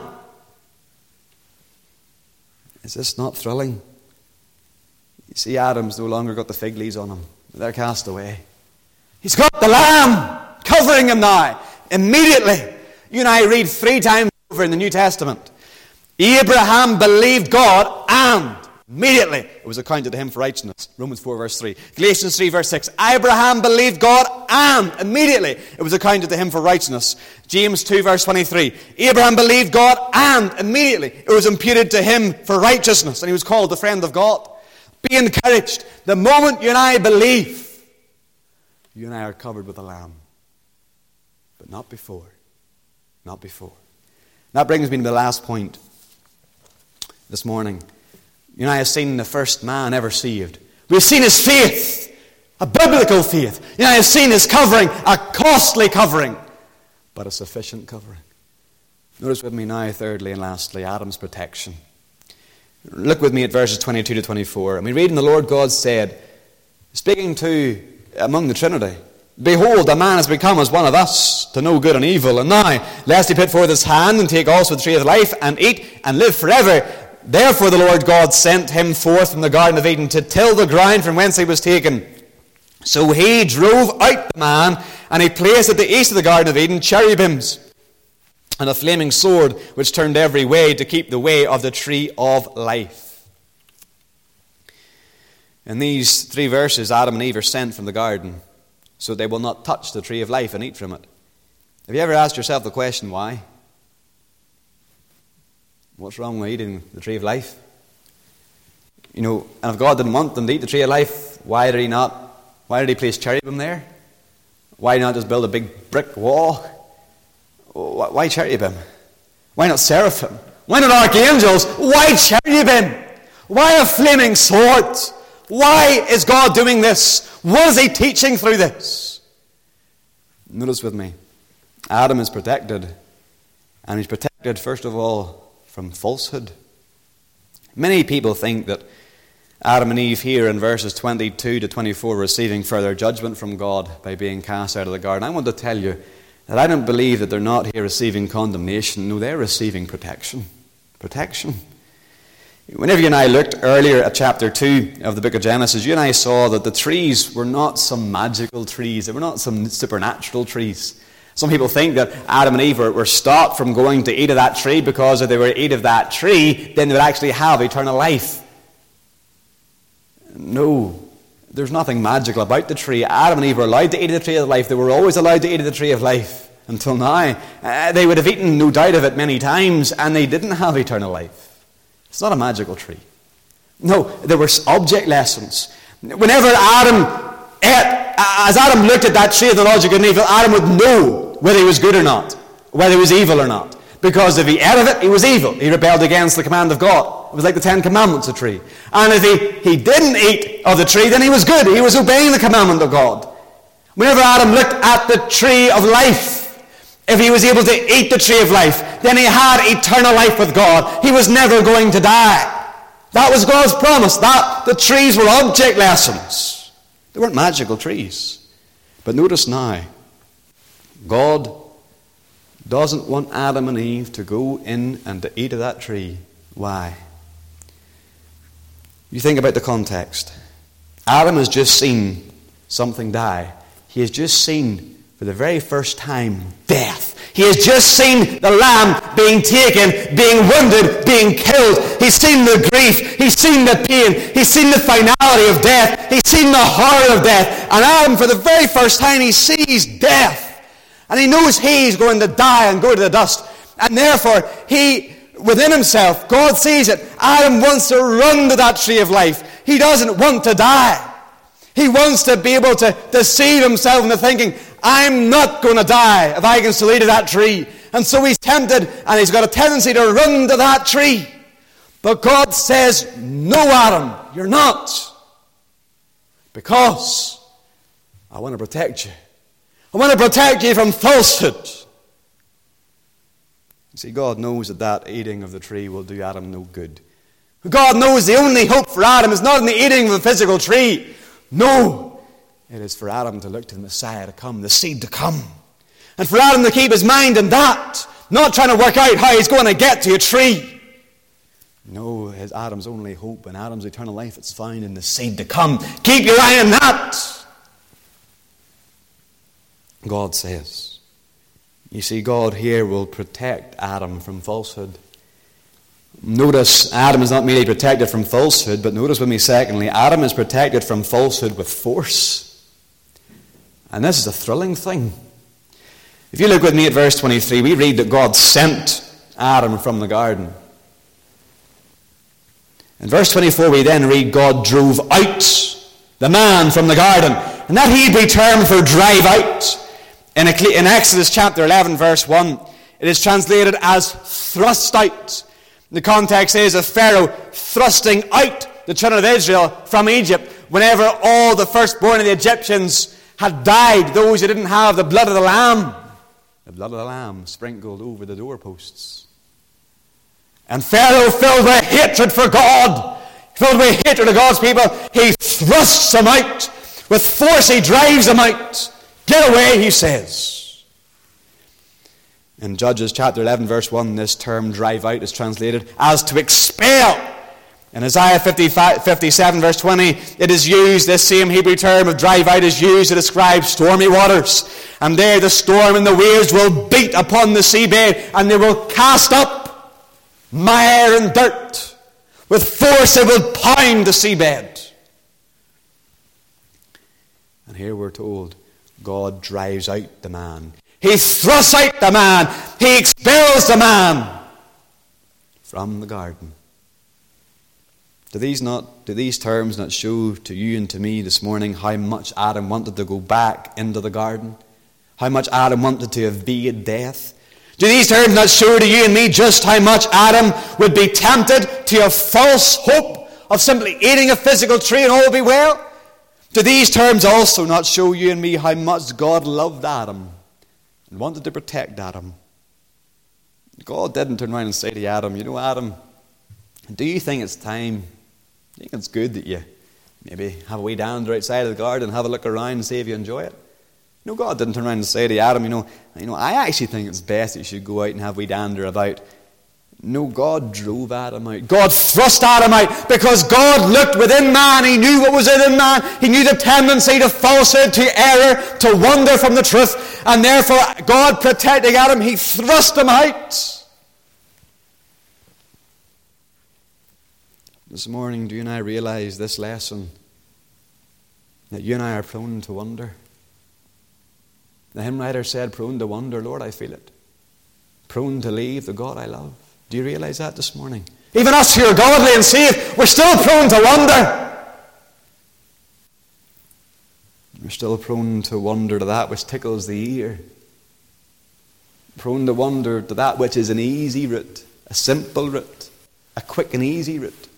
Is this not thrilling? You see, Adam's no longer got the fig leaves on him. They're cast away. He's got the Lamb covering him now. Immediately. You and I read 3 times over in the New Testament. Abraham believed God, and Immediately, it was accounted to him for righteousness. Romans 4, verse 3. Galatians 3, verse 6. Abraham believed God, and immediately it was accounted to him for righteousness. James 2, verse 23. Abraham believed God, and immediately it was imputed to him for righteousness. And he was called the friend of God. Be encouraged. The moment you and I believe, you and I are covered with the Lamb. But not before. Not before. That brings me to the last point this morning. You and I have seen the first man ever saved. We've seen his faith, a biblical faith. You and I have seen his covering, a costly covering, but a sufficient covering. Notice with me now, thirdly and lastly, Adam's protection. Look with me at verses 22 to 24. And we read, and the Lord God said, speaking to among the Trinity, behold, a man has become as one of us, to know good and evil. And now, lest he put forth his hand and take also the tree of life and eat and live forever. Therefore the Lord God sent him forth from the Garden of Eden to till the ground from whence he was taken. So he drove out the man, and he placed at the east of the Garden of Eden cherubims and a flaming sword which turned every way to keep the way of the tree of life. In these 3 verses, Adam and Eve are sent from the garden so they will not touch the tree of life and eat from it. Have you ever asked yourself the question, why? What's wrong with eating the tree of life? You know, and if God didn't want them to eat the tree of life, why did he not? Why did he place cherubim there? Why not just build a big brick wall? Why cherubim? Why not seraphim? Why not archangels? Why cherubim? Why a flaming sword? Why is God doing this? What is he teaching through this? Notice with me, Adam is protected, and he's protected first of all from falsehood. Many people think that Adam and Eve here in verses 22 to 24 are receiving further judgment from God by being cast out of the garden. I want to tell you that I don't believe that they're not here receiving condemnation. No, they're receiving protection. Protection. Whenever you and I looked earlier at chapter 2 of the book of Genesis, you and I saw that the trees were not some magical trees. They were not some supernatural trees. Some people think that Adam and Eve were stopped from going to eat of that tree because if they were to eat of that tree, then they would actually have eternal life. No, there's nothing magical about the tree. Adam and Eve were allowed to eat of the tree of life. They were always allowed to eat of the tree of life until now. They would have eaten, no doubt of it, many times, and they didn't have eternal life. It's not a magical tree. No, there were object lessons. Whenever Adam ate, as Adam looked at that tree of the knowledge of good and evil, Adam would know whether he was good or not, whether he was evil or not. Because if he ate of it, he was evil. He rebelled against the command of God. It was like the 10 Commandments, a tree. And if he didn't eat of the tree, then he was good. He was obeying the commandment of God. Whenever Adam looked at the tree of life, if he was able to eat the tree of life, then he had eternal life with God. He was never going to die. That was God's promise. That the trees were object lessons. They weren't magical trees. But notice now, God doesn't want Adam and Eve to go in and to eat of that tree. Why? You think about the context. Adam has just seen something die. He has just seen, for the very first time, death. He has just seen the lamb being taken, being wounded, being killed. He's seen the grief. He's seen the pain. He's seen the finality of death. He's seen the horror of death. And Adam, for the very first time, he sees death. And he knows he's going to die and go to the dust. And therefore, he, within himself, God sees it. Adam wants to run to that tree of life. He doesn't want to die. He wants to be able to deceive himself into thinking, I'm not going to die if I can still eat of that tree. And so he's tempted, and he's got a tendency to run to that tree. But God says, no, Adam, you're not. Because I want to protect you. I want to protect you from falsehood. You see, God knows that eating of the tree will do Adam no good. God knows the only hope for Adam is not in the eating of the physical tree. No, it is for Adam to look to the Messiah to come, the seed to come. And for Adam to keep his mind in that, not trying to work out how he's going to get to a tree. No, it's Adam's only hope and Adam's eternal life is found in the seed to come. Keep your eye on that. God says. You see, God here will protect Adam from falsehood. Notice, Adam is not merely protected from falsehood, but notice with me secondly, Adam is protected from falsehood with force. And this is a thrilling thing. If you look with me at verse 23, we read that God sent Adam from the garden. In verse 24 we then read God drove out the man from the garden. And that Hebrew term for drive out, in Exodus chapter 11 verse 1, it is translated as thrust out. The context is of Pharaoh thrusting out the children of Israel from Egypt whenever all the firstborn of the Egyptians had died, those who didn't have the blood of the lamb. The blood of the lamb sprinkled over the doorposts. And Pharaoh, filled with hatred for God, filled with hatred of God's people, he thrusts them out. With force he drives them out. Get away, he says. In Judges chapter 11 verse 1, this term drive out is translated as to expel. In Isaiah 57 verse 20, it is used, this same Hebrew term of drive out is used to describe stormy waters. And there the storm and the waves will beat upon the seabed, and they will cast up mire and dirt. With force it will pound the seabed. And here we're told God drives out the man. He thrusts out the man. He expels the man from the garden. Do these terms not show to you and to me this morning how much Adam wanted to go back into the garden? How much Adam wanted to evade death? Do these terms not show to you and me just how much Adam would be tempted to a false hope of simply eating a physical tree and all will be well? Do these terms also not show you and me how much God loved Adam and wanted to protect Adam? God didn't turn around and say to Adam, you know, Adam, do you think it's time? Do you think it's good that you maybe have a wee dander outside of the garden and have a look around and see if you enjoy it? No, God didn't turn around and say to Adam, you know, I actually think it's best that you should go out and have a wee dander about. No, God drove Adam out. God thrust Adam out because God looked within man. He knew what was within man. He knew the tendency to falsehood, to error, to wander from the truth. And therefore, God protecting Adam, he thrust him out. This morning, do you and I realize this lesson? That you and I are prone to wonder. The hymn writer said, prone to wonder, Lord, I feel it. Prone to leave the God I love. Do you realize that this morning? Even us who are godly and saved, we're still prone to wonder. We're still prone to wonder to that which tickles the ear. Prone to wonder to that which is an easy route, a simple route, a quick and easy route.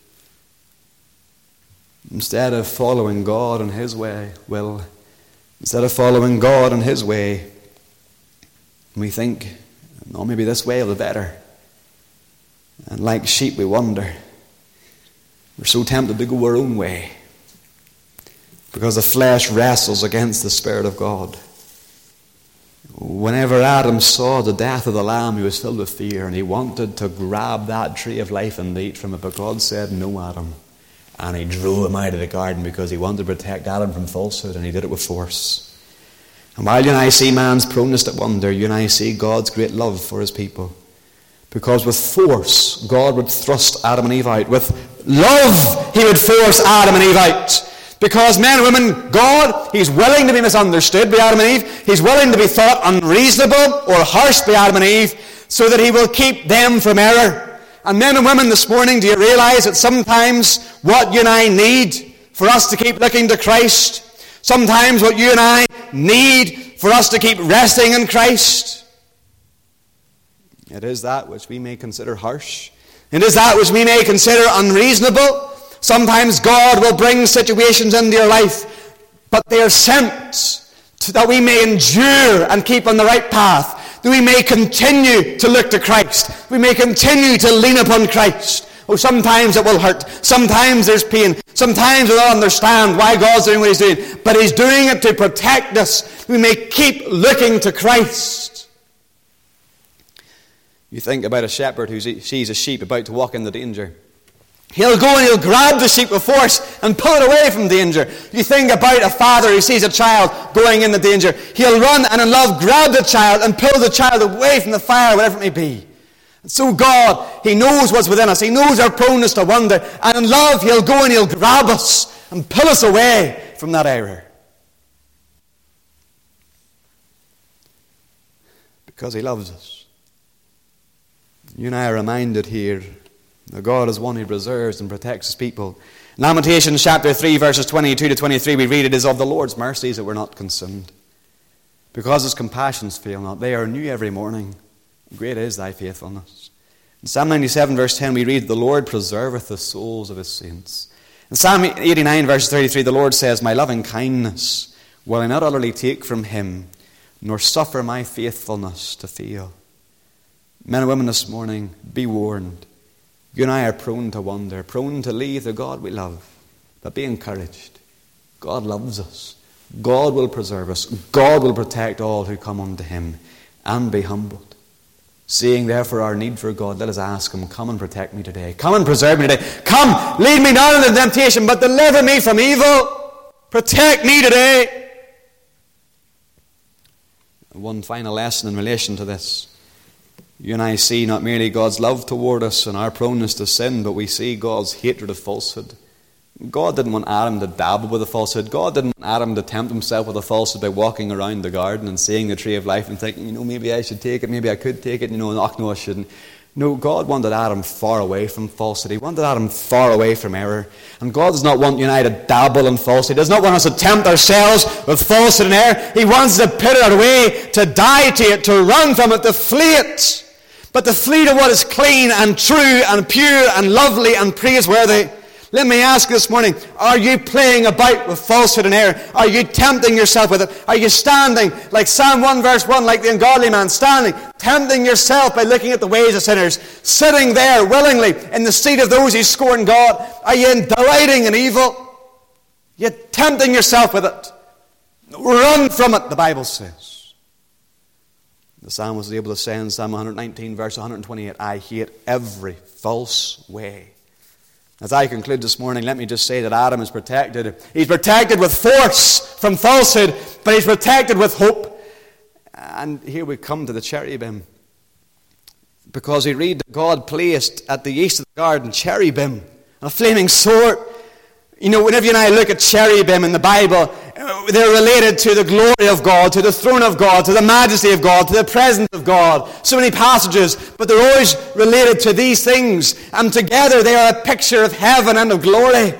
Instead of following God and His way, instead of following God and His way, we think, oh, maybe this way will be better. And like sheep we wander. We're so tempted to go our own way because the flesh wrestles against the Spirit of God. Whenever Adam saw the death of the lamb, he was filled with fear and he wanted to grab that tree of life and eat from it. But God said, no, Adam. And he drove him out of the garden because he wanted to protect Adam from falsehood, and he did it with force. And while you and I see man's proneness to wonder, you and I see God's great love for His people. Because with force, God would thrust Adam and Eve out. With love, He would force Adam and Eve out. Because men and women, God, He's willing to be misunderstood by Adam and Eve. He's willing to be thought unreasonable or harsh by Adam and Eve, so that He will keep them from error. And men and women this morning, do you realize that sometimes what you and I need for us to keep looking to Christ, sometimes what you and I need for us to keep resting in Christ, it is that which we may consider harsh. It is that which we may consider unreasonable. Sometimes God will bring situations into your life, but they are sent that we may endure and keep on the right path. That we may continue to look to Christ. We may continue to lean upon Christ. Oh, sometimes it will hurt. Sometimes there's pain. Sometimes we don't understand why God's doing what He's doing. But He's doing it to protect us. We may keep looking to Christ. You think about a shepherd who sees a sheep about to walk into danger. He'll go and he'll grab the sheep with force and pull it away from danger. You think about a father who sees a child going into danger. He'll run and in love grab the child and pull the child away from the fire, whatever it may be. And so God, He knows what's within us. He knows our proneness to wonder. And in love, He'll go and He'll grab us and pull us away from that error. Because He loves us. You and I are reminded here that God is one who preserves and protects His people. In Lamentations chapter 3, verses 22 to 23, we read, "It is of the Lord's mercies that we're not consumed, because His compassions fail not. They are new every morning. Great is thy faithfulness." In Psalm 97, verse 10, we read, "The Lord preserveth the souls of His saints." In Psalm 89, verse 33, the Lord says, "My loving kindness will I not utterly take from Him, nor suffer my faithfulness to fail." Men and women this morning, be warned. You and I are prone to wander, prone to leave the God we love. But be encouraged. God loves us. God will preserve us. God will protect all who come unto Him, and be humbled. Seeing therefore our need for God, let us ask Him, "Come and protect me today. Come and preserve me today. Come, lead me not into temptation, but deliver me from evil. Protect me today." One final lesson in relation to this. You and I see not merely God's love toward us and our proneness to sin, but we see God's hatred of falsehood. God didn't want Adam to dabble with a falsehood. God didn't want Adam to tempt himself with a falsehood by walking around the garden and seeing the tree of life and thinking, maybe I should take it, maybe I could take it, no, I shouldn't. No, God wanted Adam far away from falsehood. He wanted Adam far away from error. And God does not want you and I to dabble in falsehood. He does not want us to tempt ourselves with falsehood and error. He wants us to put it away, to die to it, to run from it, to flee it. But to flee to what is clean and true and pure and lovely and praiseworthy. Let me ask you this morning, are you playing about with falsehood and error? Are you tempting yourself with it? Are you standing, like Psalm 1 verse 1, like the ungodly man, standing, tempting yourself by looking at the ways of sinners, sitting there willingly in the seat of those who scorn God? Are you delighting in evil? You're tempting yourself with it. Run from it, the Bible says. The psalmist was able to say in Psalm 119 verse 128, "I hate every false way." As I conclude this morning, let me just say that Adam is protected. He's protected with force from falsehood, but he's protected with hope. And here we come to the cherubim. Because we read that God placed at the east of the garden cherubim, a flaming sword. Whenever you and I look at cherubim in the Bible, they're related to the glory of God, to the throne of God, to the majesty of God, to the presence of God. So many passages, but they're always related to these things. And together they are a picture of heaven and of glory.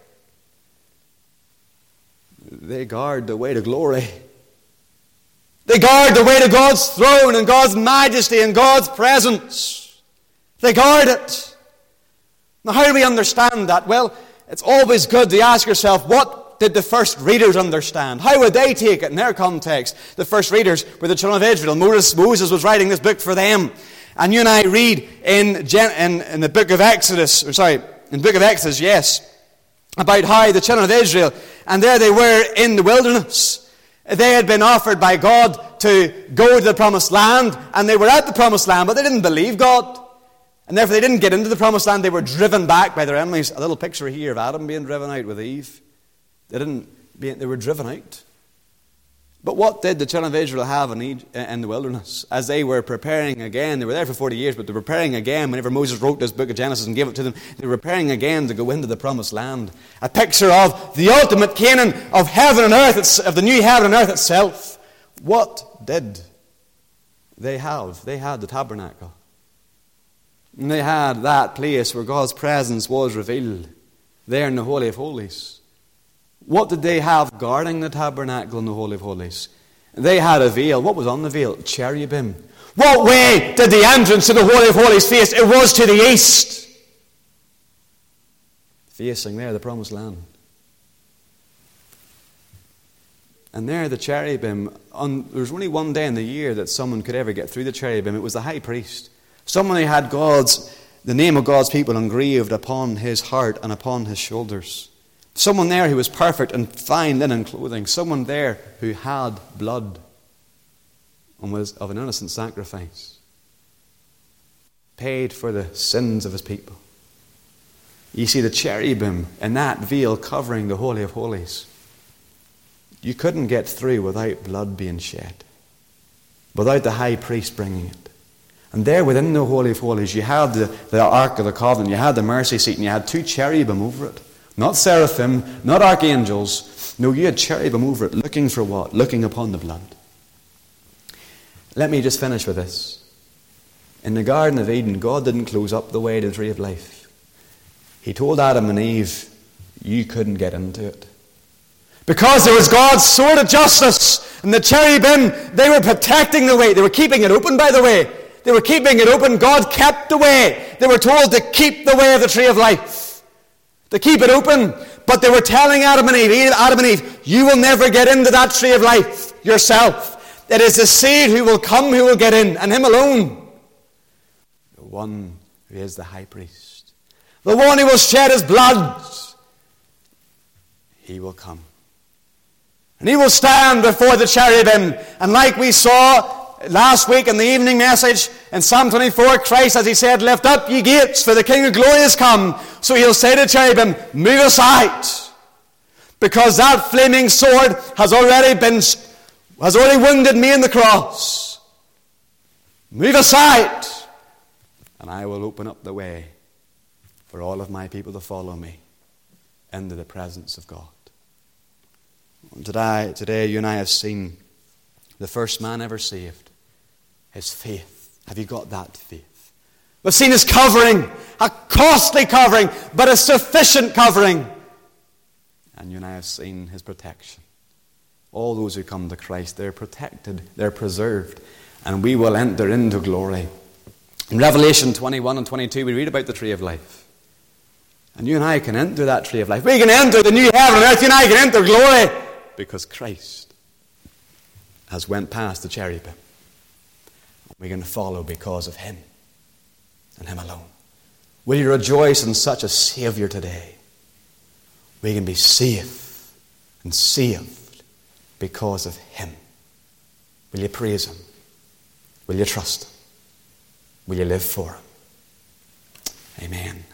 They guard the way to glory. They guard the way to God's throne and God's majesty and God's presence. They guard it. Now, how do we understand that? Well, it's always good to ask yourself, what did the first readers understand? How would they take it in their context? The first readers were the children of Israel. Moses was writing this book for them. And you and I read in the book of Exodus, yes, about how the children of Israel, and there they were in the wilderness. They had been offered by God to go to the promised land, and they were at the promised land, but they didn't believe God. And therefore they didn't get into the promised land. They were driven back by their enemies. A little picture here of Adam being driven out with Eve. They were driven out. But what did the children of Israel have in the wilderness? As they were preparing again, they were there for 40 years, but they were preparing again. Whenever Moses wrote this book of Genesis and gave it to them, they were preparing again to go into the promised land. A picture of the ultimate Canaan, of heaven and earth, of the new heaven and earth itself. What did they have? They had the tabernacle. And they had that place where God's presence was revealed, there in the Holy of Holies. What did they have guarding the tabernacle in the Holy of Holies? They had a veil. What was on the veil? Cherubim. What way did the entrance to the Holy of Holies face? It was to the east. Facing there, the promised land. And there the cherubim, there was only one day in the year that someone could ever get through the cherubim. It was the high priest. Someone who had the name of God's people engraved upon his heart and upon his shoulders. Someone there who was perfect in fine linen clothing. Someone there who had blood and was of an innocent sacrifice. Paid for the sins of his people. You see the cherubim in that veil covering the Holy of Holies. You couldn't get through without blood being shed. Without the high priest bringing it. And there within the Holy of Holies, you had the Ark of the Covenant, you had the mercy seat, and you had 2 cherubim over it. Not seraphim, not archangels. No, you had cherubim over it, looking for what? Looking upon the blood. Let me just finish with this. In the Garden of Eden, God didn't close up the way to the tree of life. He told Adam and Eve, you couldn't get into it. Because there was God's sword of justice, and the cherubim, they were protecting the way. They were keeping it open, by the way. They were keeping it open. God kept the way. They were told to keep the way of the tree of life. To keep it open. But they were telling Adam and Eve, you will never get into that tree of life yourself. It is the seed who will come who will get in, and him alone. The one who is the high priest. The one who will shed his blood. He will come. And he will stand before the cherubim. And like we saw last week in the evening message in Psalm 24, Christ, as he said, lift up ye gates, for the King of glory is come. So he'll say to cherubim, move aside. Because that flaming sword has already wounded me in the cross. Move aside. And I will open up the way for all of my people to follow me into the presence of God. Today you and I have seen the first man ever saved. His faith. Have you got that faith? We've seen his covering. A costly covering, but a sufficient covering. And you and I have seen his protection. All those who come to Christ, they're protected, they're preserved, and we will enter into glory. In Revelation 21 and 22, we read about the tree of life. And you and I can enter that tree of life. We can enter the new heaven and earth. You and I can enter glory. Because Christ has went past the cherubim. We're going to follow because of him and him alone. Will you rejoice in such a Savior today? We can be safe and saved because of him. Will you praise him? Will you trust him? Will you live for him? Amen.